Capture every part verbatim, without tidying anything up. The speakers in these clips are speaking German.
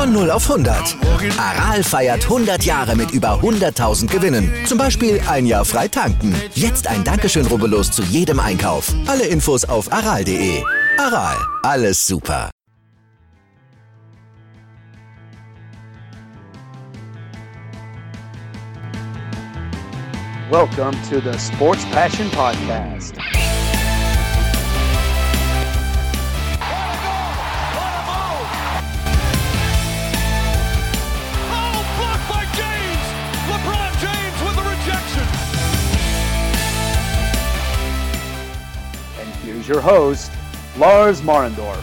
Von null auf hundert. Aral feiert hundert Jahre mit über hunderttausend Gewinnen. Zum Beispiel ein Jahr frei tanken. Jetzt ein Dankeschön, rubbellos zu jedem Einkauf. Alle Infos auf aral punkt de. Aral, alles super. Welcome to the Sports Passion Podcast. Your host, Lars Marendorf.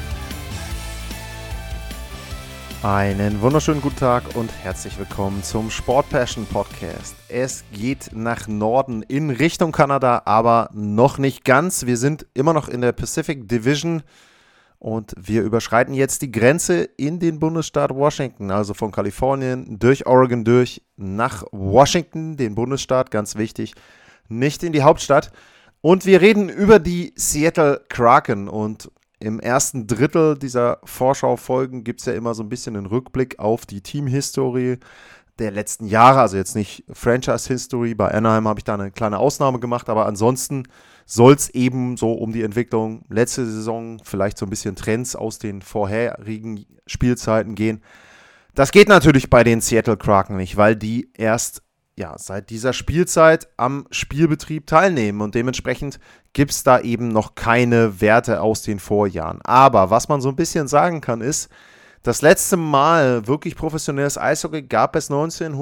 Einen wunderschönen guten Tag und herzlich willkommen zum Sport Passion Podcast. Es geht nach Norden in Richtung Kanada, aber noch nicht ganz. Wir sind immer noch in der Pacific Division und wir überschreiten jetzt die Grenze in den Bundesstaat Washington, also von Kalifornien durch Oregon durch nach Washington, den Bundesstaat, ganz wichtig, nicht in die Hauptstadt. Und wir reden über die Seattle Kraken und im ersten Drittel dieser Vorschau-Folgen gibt es ja immer so ein bisschen einen Rückblick auf die Teamhistorie der letzten Jahre, also jetzt nicht Franchise-History, bei Anaheim habe ich da eine kleine Ausnahme gemacht, aber ansonsten soll es eben so um die Entwicklung letzte Saison, vielleicht so ein bisschen Trends aus den vorherigen Spielzeiten gehen. Das geht natürlich bei den Seattle Kraken nicht, weil die erst ja, seit dieser Spielzeit am Spielbetrieb teilnehmen und dementsprechend gibt es da eben noch keine Werte aus den Vorjahren. Aber was man so ein bisschen sagen kann ist, das letzte Mal wirklich professionelles Eishockey gab es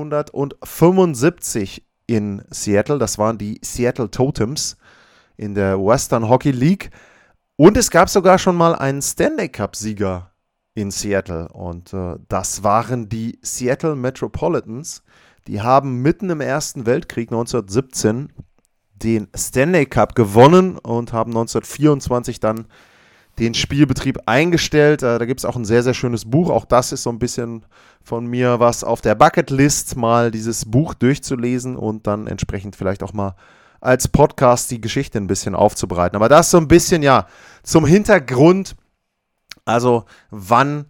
neunzehnhundertfünfundsiebzig in Seattle. Das waren die Seattle Totems in der Western Hockey League. Und es gab sogar schon mal einen Stanley Cup-Sieger in Seattle. Und äh, das waren die Seattle Metropolitans. Die haben mitten im Ersten Weltkrieg neunzehnhundertsiebzehn den Stanley Cup gewonnen und haben neunzehnhundertvierundzwanzig dann den Spielbetrieb eingestellt. Da gibt es auch ein sehr, sehr schönes Buch. Auch das ist so ein bisschen von mir was auf der Bucketlist, mal dieses Buch durchzulesen und dann entsprechend vielleicht auch mal als Podcast die Geschichte ein bisschen aufzubereiten. Aber das so ein bisschen, ja, zum Hintergrund, also wann,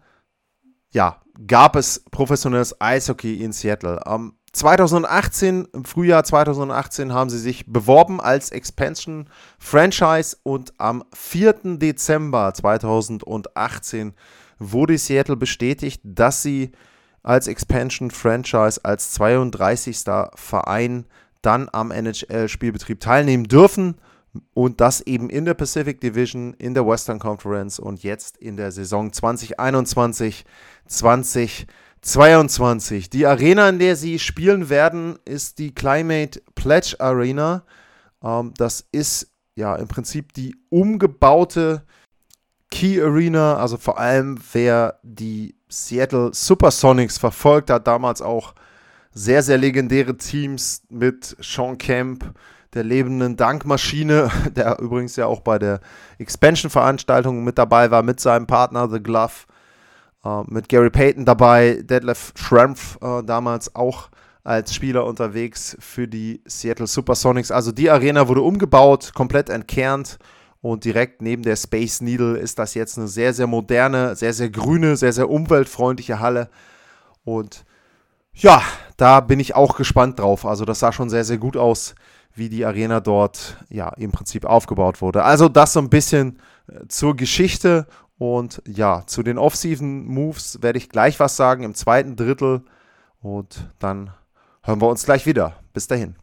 ja, gab es professionelles Eishockey in Seattle. Am zweitausendachtzehn, im Frühjahr zweitausendachtzehn haben sie sich beworben als Expansion Franchise und am vierten Dezember zweitausendachtzehn wurde Seattle bestätigt, dass sie als Expansion Franchise als zweiunddreißigster Verein dann am N H L-Spielbetrieb teilnehmen dürfen und das eben in der Pacific Division, in der Western Conference und jetzt in der Saison zwanzig einundzwanzig zwanzig zweiundzwanzig. Die Arena, in der sie spielen werden, ist die Climate Pledge Arena. Ähm, das ist ja im Prinzip die umgebaute Key Arena, also vor allem wer die Seattle Supersonics verfolgt hat, damals auch sehr, sehr legendäre Teams mit Sean Kemp, der lebenden Dankmaschine, der übrigens ja auch bei der Expansion-Veranstaltung mit dabei war, mit seinem Partner The Glove. Uh, mit Gary Payton dabei, Detlef Schrempf uh, damals auch als Spieler unterwegs für die Seattle Supersonics. Also die Arena wurde umgebaut, komplett entkernt und direkt neben der Space Needle ist das jetzt eine sehr, sehr moderne, sehr, sehr grüne, sehr, sehr umweltfreundliche Halle. Und ja, da bin ich auch gespannt drauf. Also das sah schon sehr, sehr gut aus, wie die Arena dort ja im Prinzip aufgebaut wurde. Also das so ein bisschen äh, zur Geschichte. Und ja, zu den Off-Season-Moves werde ich gleich was sagen im zweiten Drittel. Und dann hören wir uns gleich wieder. Bis dahin.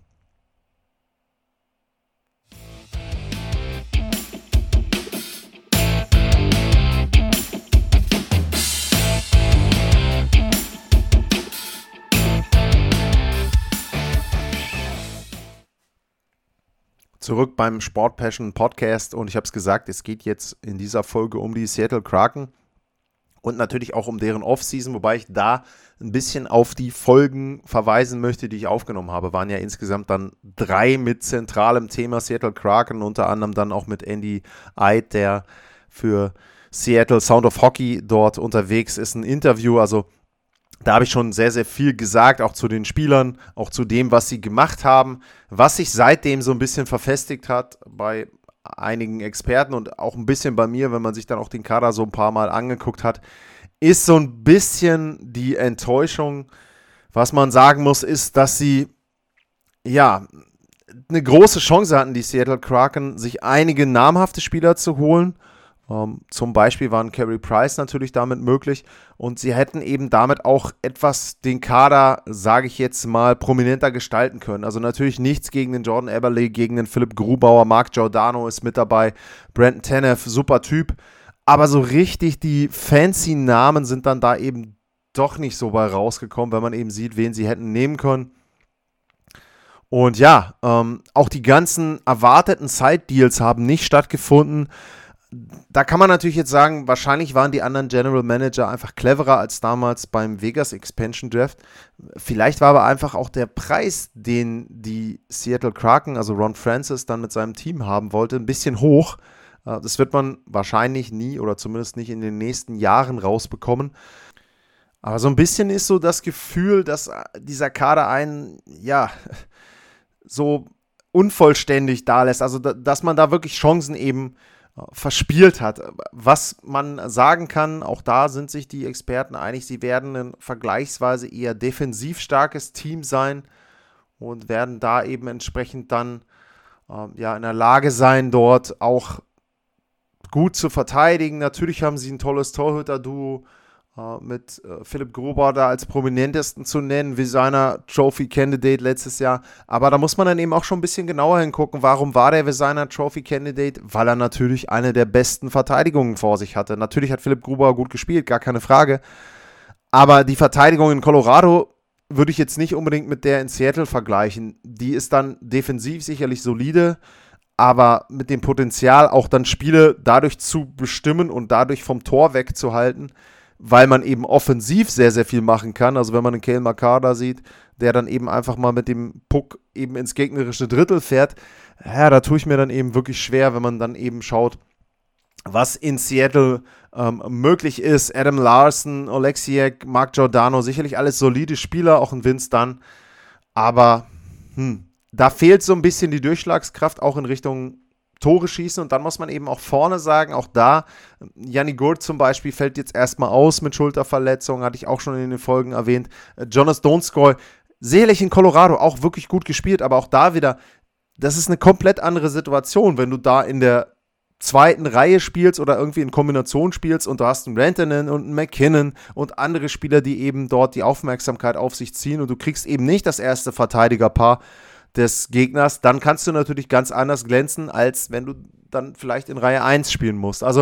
Zurück beim Sport Passion Podcast und ich habe es gesagt, es geht jetzt in dieser Folge um die Seattle Kraken und natürlich auch um deren Offseason, wobei ich da ein bisschen auf die Folgen verweisen möchte, die ich aufgenommen habe. Waren ja insgesamt dann drei mit zentralem Thema Seattle Kraken, unter anderem dann auch mit Andy Eid, der für Seattle Sound of Hockey dort unterwegs ist, ein Interview, also da habe ich schon sehr, sehr viel gesagt, auch zu den Spielern, auch zu dem, was sie gemacht haben, was sich seitdem so ein bisschen verfestigt hat bei einigen Experten und auch ein bisschen bei mir, wenn man sich dann auch den Kader so ein paar Mal angeguckt hat, ist so ein bisschen die Enttäuschung. Was man sagen muss, ist, dass sie ja eine große Chance hatten, die Seattle Kraken, sich einige namhafte Spieler zu holen. Um, zum Beispiel waren Carey Price natürlich damit möglich und sie hätten eben damit auch etwas den Kader, sage ich jetzt mal, prominenter gestalten können. Also natürlich nichts gegen den Jordan Eberle, gegen den Philipp Grubauer, Mark Giordano ist mit dabei, Brandon Tanev, super Typ. Aber so richtig die fancy Namen sind dann da eben doch nicht so bei rausgekommen, wenn man eben sieht, wen sie hätten nehmen können. Und ja, ähm, auch die ganzen erwarteten Side-Deals haben nicht stattgefunden. Da kann man natürlich jetzt sagen, wahrscheinlich waren die anderen General Manager einfach cleverer als damals beim Vegas Expansion Draft. Vielleicht war aber einfach auch der Preis, den die Seattle Kraken, also Ron Francis, dann mit seinem Team haben wollte, ein bisschen hoch. Das wird man wahrscheinlich nie oder zumindest nicht in den nächsten Jahren rausbekommen. Aber so ein bisschen ist so das Gefühl, dass dieser Kader einen, ja, so unvollständig da lässt. Also, dass man da wirklich Chancen eben verspielt hat. Was man sagen kann, auch da sind sich die Experten einig, sie werden ein vergleichsweise eher defensiv starkes Team sein und werden da eben entsprechend dann äh, ja, in der Lage sein, dort auch gut zu verteidigen. Natürlich haben sie ein tolles Torhüter-Duo äh, mit äh, Philipp Grubauer da als prominentesten zu nennen, wie seiner Trophy-Candidate letztes Jahr. Aber da muss man dann eben auch schon ein bisschen genauer hingucken, warum war der Vezina Trophy-Candidate? Weil er natürlich eine der besten Verteidigungen vor sich hatte. Natürlich hat Philipp Grubauer gut gespielt, gar keine Frage. Aber die Verteidigung in Colorado würde ich jetzt nicht unbedingt mit der in Seattle vergleichen. Die ist dann defensiv sicherlich solide, aber mit dem Potenzial auch dann Spiele dadurch zu bestimmen und dadurch vom Tor wegzuhalten, weil man eben offensiv sehr, sehr viel machen kann. Also wenn man einen Cale Makar da sieht, der dann eben einfach mal mit dem Puck eben ins gegnerische Drittel fährt, ja, da tue ich mir dann eben wirklich schwer, wenn man dann eben schaut, was in Seattle ähm, möglich ist. Adam Larson, Oleksiak, Mark Giordano, sicherlich alles solide Spieler, auch ein Vince Dunn, aber hm, da fehlt so ein bisschen die Durchschlagskraft auch in Richtung Tore schießen und dann muss man eben auch vorne sagen, auch da, Yanni Gourde zum Beispiel fällt jetzt erstmal aus mit Schulterverletzung, hatte ich auch schon in den Folgen erwähnt. Jonas Donskoy, sicherlich in Colorado auch wirklich gut gespielt, aber auch da wieder, das ist eine komplett andere Situation, wenn du da in der zweiten Reihe spielst oder irgendwie in Kombination spielst und du hast einen Rantanen und einen McKinnon und andere Spieler, die eben dort die Aufmerksamkeit auf sich ziehen und du kriegst eben nicht das erste Verteidigerpaar des Gegners, dann kannst du natürlich ganz anders glänzen, als wenn du dann vielleicht in Reihe eins spielen musst. Also,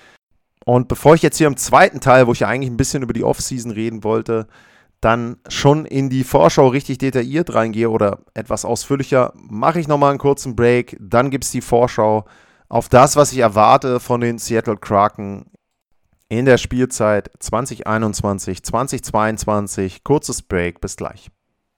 und bevor ich jetzt hier im zweiten Teil, wo ich ja eigentlich ein bisschen über die Offseason reden wollte, dann schon in die Vorschau richtig detailliert reingehe oder etwas ausführlicher, mache ich nochmal einen kurzen Break, dann gibt es die Vorschau auf das, was ich erwarte von den Seattle Kraken in der Spielzeit zwanzig einundzwanzig, zwanzig zweiundzwanzig. Kurzes Break, bis gleich.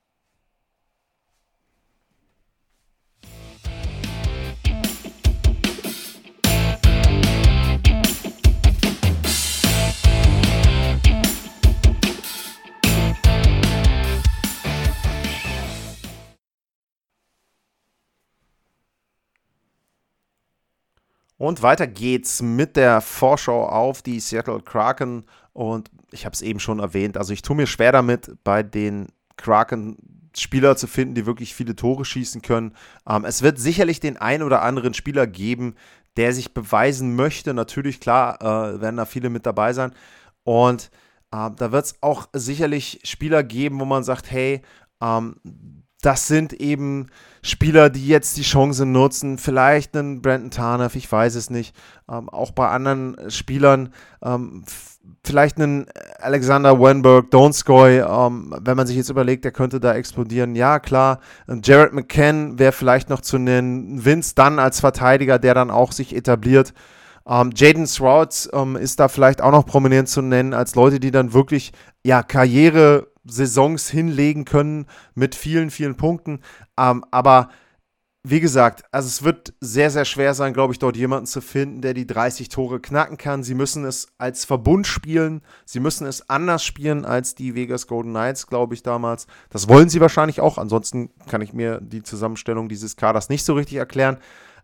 Und weiter geht's mit der Vorschau auf die Seattle Kraken und ich habe es eben schon erwähnt, also ich tue mir schwer damit, bei den Kraken Spieler zu finden, die wirklich viele Tore schießen können. Ähm, es wird sicherlich den einen oder anderen Spieler geben, der sich beweisen möchte. Natürlich, klar, äh, werden da viele mit dabei sein und äh, da wird es auch sicherlich Spieler geben, wo man sagt, hey, ähm, das sind eben Spieler, die jetzt die Chance nutzen, vielleicht einen Brandon Tanev, ich weiß es nicht, ähm, auch bei anderen Spielern, ähm, f- vielleicht einen Alexander Wenberg, Donskoy, ähm, wenn man sich jetzt überlegt, der könnte da explodieren, ja klar, Jared McCann wäre vielleicht noch zu nennen, Vince Dunn als Verteidiger, der dann auch sich etabliert, ähm, Jaden Srouts ähm, ist da vielleicht auch noch prominent zu nennen, als Leute, die dann wirklich, ja, Karriere Saisons hinlegen können mit vielen, vielen Punkten. Ähm, aber wie gesagt, also es wird sehr, sehr schwer sein, glaube ich, dort jemanden zu finden, der die dreißig Tore knacken kann. Sie müssen es als Verbund spielen. Sie müssen es anders spielen als die Vegas Golden Knights, glaube ich, damals. Das wollen sie wahrscheinlich auch. Ansonsten kann ich mir die Zusammenstellung dieses Kaders nicht so richtig erklären.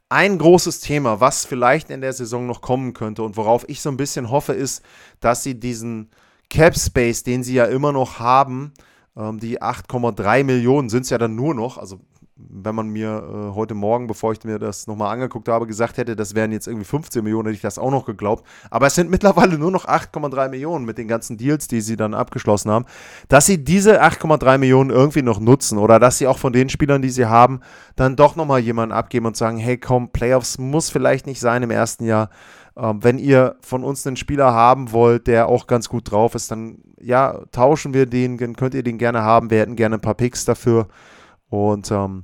Ein großes Thema, was vielleicht in der Saison noch kommen könnte und worauf ich so ein bisschen hoffe, ist, dass sie diesen Cap Space, den sie ja immer noch haben, ähm, die acht Komma drei Millionen sind es ja dann nur noch, also wenn man mir äh, heute Morgen, bevor ich mir das nochmal angeguckt habe, gesagt hätte, das wären jetzt irgendwie fünfzehn Millionen, hätte ich das auch noch geglaubt. Aber es sind mittlerweile nur noch acht Komma drei Millionen mit den ganzen Deals, die sie dann abgeschlossen haben. Dass sie diese acht Komma drei Millionen irgendwie noch nutzen oder dass sie auch von den Spielern, die sie haben, dann doch nochmal jemanden abgeben und sagen, hey komm, Playoffs muss vielleicht nicht sein im ersten Jahr. Ähm, wenn ihr von uns einen Spieler haben wollt, der auch ganz gut drauf ist, dann ja, tauschen wir den, dann könnt ihr den gerne haben. Wir hätten gerne ein paar Picks dafür. Und ähm,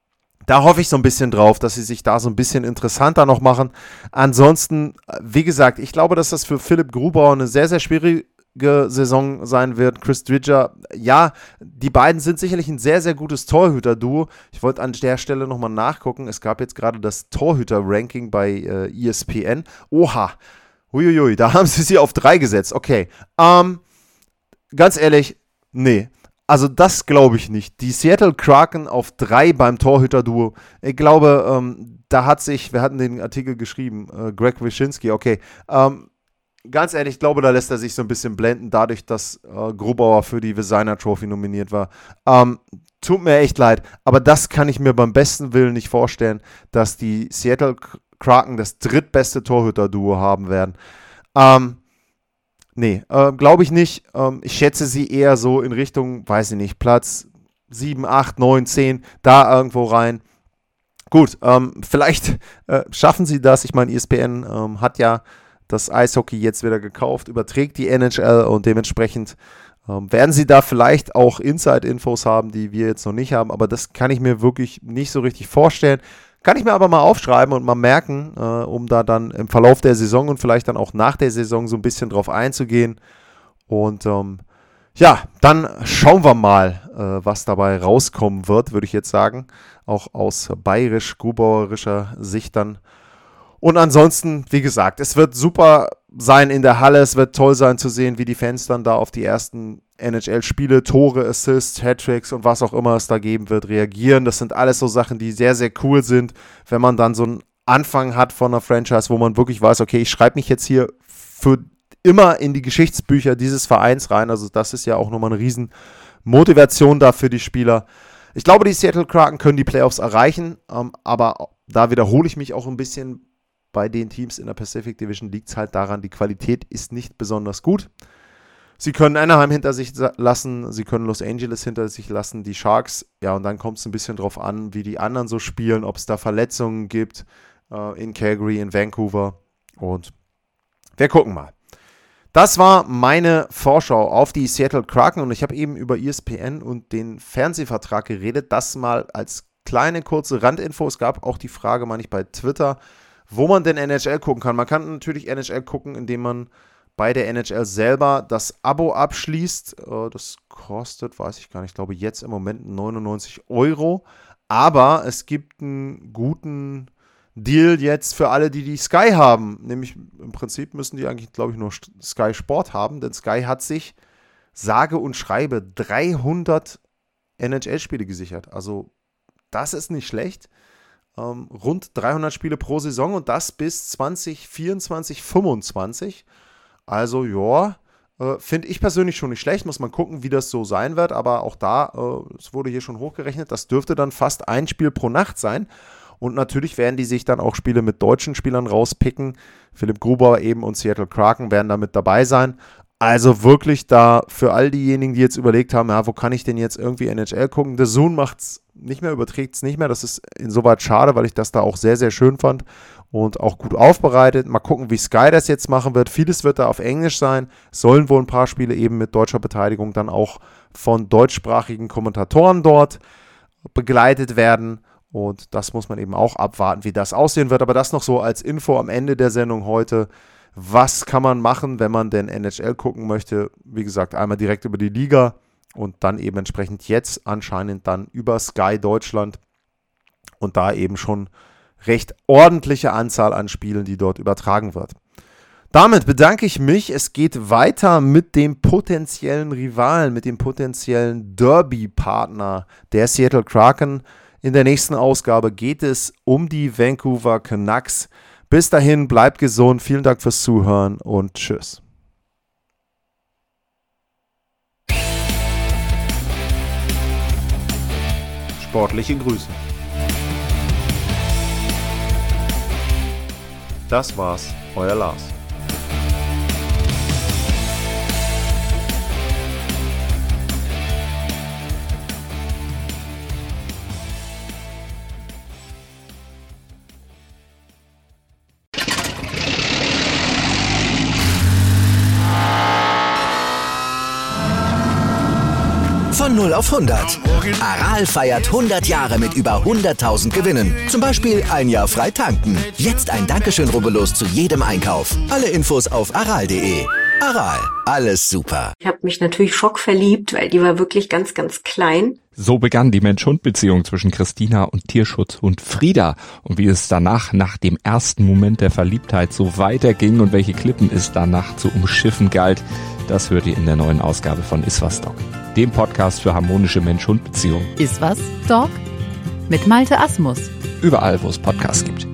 da hoffe ich so ein bisschen drauf, dass sie sich da so ein bisschen interessanter noch machen. Ansonsten, wie gesagt, ich glaube, dass das für Philipp Grubauer eine sehr, sehr schwierige Saison sein wird. Chris Dridger, ja, die beiden sind sicherlich ein sehr, sehr gutes Torhüter-Duo. Ich wollte an der Stelle nochmal nachgucken. Es gab jetzt gerade das Torhüter-Ranking bei äh, E S P N. Oha, huiuiui, da haben sie sie auf drei gesetzt. Okay, ähm, ganz ehrlich, nee. Also das glaube ich nicht. Die Seattle Kraken auf drei beim Torhüter-Duo. Ich glaube, ähm, da hat sich, wir hatten den Artikel geschrieben, äh, Greg Wyshynski, okay. Ähm, ganz ehrlich, ich glaube, da lässt er sich so ein bisschen blenden, dadurch, dass äh, Grubauer für die Vezina Trophy nominiert war. Ähm, tut mir echt leid, aber das kann ich mir beim besten Willen nicht vorstellen, dass die Seattle Kraken das drittbeste Torhüter-Duo haben werden. Ähm, Nee, äh, glaube ich nicht. Ähm, ich schätze sie eher so in Richtung, weiß ich nicht, Platz sieben, acht, neun, zehn, da irgendwo rein. Gut, ähm, vielleicht äh, schaffen sie das. Ich meine, E S P N ähm, hat ja das Eishockey jetzt wieder gekauft, überträgt die N H L und dementsprechend ähm, werden sie da vielleicht auch Inside-Infos haben, die wir jetzt noch nicht haben. Aber das kann ich mir wirklich nicht so richtig vorstellen. Kann ich mir aber mal aufschreiben und mal merken, äh, um da dann im Verlauf der Saison und vielleicht dann auch nach der Saison so ein bisschen drauf einzugehen. Und ähm, ja, dann schauen wir mal, äh, was dabei rauskommen wird, würde ich jetzt sagen. Auch aus bayerisch-grubauerischer Sicht dann. Und ansonsten, wie gesagt, es wird super sein in der Halle. Es wird toll sein zu sehen, wie die Fans dann da auf die ersten N H L-Spiele, Tore, Assists, Hattricks und was auch immer es da geben wird, reagieren. Das sind alles so Sachen, die sehr, sehr cool sind, wenn man dann so einen Anfang hat von einer Franchise, wo man wirklich weiß, okay, ich schreibe mich jetzt hier für immer in die Geschichtsbücher dieses Vereins rein. Also das ist ja auch nochmal eine riesen Motivation da für die Spieler. Ich glaube, die Seattle Kraken können die Playoffs erreichen, ähm, aber da wiederhole ich mich auch ein bisschen. Bei den Teams in der Pacific Division liegt es halt daran, die Qualität ist nicht besonders gut. Sie können Anaheim hinter sich lassen, sie können Los Angeles hinter sich lassen, die Sharks, ja, und dann kommt es ein bisschen drauf an, wie die anderen so spielen, ob es da Verletzungen gibt äh, in Calgary, in Vancouver, und wir gucken mal. Das war meine Vorschau auf die Seattle Kraken und ich habe eben über E S P N und den Fernsehvertrag geredet, das mal als kleine kurze Randinfo. Es gab auch die Frage, meine ich, bei Twitter, wo man denn N H L gucken kann. Man kann natürlich N H L gucken, indem man bei der N H L selber das Abo abschließt. Das kostet, weiß ich gar nicht, ich glaube jetzt im Moment neunundneunzig Euro. Aber es gibt einen guten Deal jetzt für alle, die die Sky haben. Nämlich im Prinzip müssen die eigentlich, glaube ich, nur Sky Sport haben. Denn Sky hat sich sage und schreibe dreihundert N H L-Spiele gesichert. Also das ist nicht schlecht. Ähm, rund dreihundert Spiele pro Saison und das bis zwanzig vierundzwanzig, fünfundzwanzig. Also ja, äh, finde ich persönlich schon nicht schlecht. Muss man gucken, wie das so sein wird. Aber auch da, äh, es wurde hier schon hochgerechnet, das dürfte dann fast ein Spiel pro Nacht sein. Und natürlich werden die sich dann auch Spiele mit deutschen Spielern rauspicken. Philipp Grubauer eben und Seattle Kraken werden da mit dabei sein. Also wirklich da für all diejenigen, die jetzt überlegt haben, ja, wo kann ich denn jetzt irgendwie N H L gucken? The Zone macht's nicht mehr, überträgt es nicht mehr. Das ist insoweit schade, weil ich das da auch sehr, sehr schön fand und auch gut aufbereitet. Mal gucken, wie Sky das jetzt machen wird. Vieles wird da auf Englisch sein. Sollen wohl ein paar Spiele eben mit deutscher Beteiligung dann auch von deutschsprachigen Kommentatoren dort begleitet werden. Und das muss man eben auch abwarten, wie das aussehen wird. Aber das noch so als Info am Ende der Sendung heute. Was kann man machen, wenn man denn N H L gucken möchte? Wie gesagt, einmal direkt über die Liga und dann eben entsprechend jetzt anscheinend dann über Sky Deutschland und da eben schon recht ordentliche Anzahl an Spielen, die dort übertragen wird. Damit bedanke ich mich. Es geht weiter mit dem potenziellen Rivalen, mit dem potenziellen Derby-Partner der Seattle Kraken. In der nächsten Ausgabe geht es um die Vancouver Canucks. Bis dahin, bleibt gesund, vielen Dank fürs Zuhören und tschüss. Sportliche Grüße. Das war's, euer Lars. Von null auf hundert. Aral feiert hundert Jahre mit über hunderttausend Gewinnen. Zum Beispiel ein Jahr frei tanken. Jetzt ein Dankeschön, rubbellos zu jedem Einkauf. Alle Infos auf aral punkt de. Aral, alles super. Ich habe mich natürlich schockverliebt, weil die war wirklich ganz, ganz klein. So begann die Mensch-Hund-Beziehung zwischen Christina und Tierschutzhund Frieda. Und wie es danach, nach dem ersten Moment der Verliebtheit, so weiterging und welche Klippen es danach zu umschiffen galt, das hört ihr in der neuen Ausgabe von Iswas Dog, dem Podcast für harmonische Mensch-Hund-Beziehungen. Iswas Dog? Mit Malte Asmus. Überall, wo es Podcasts gibt.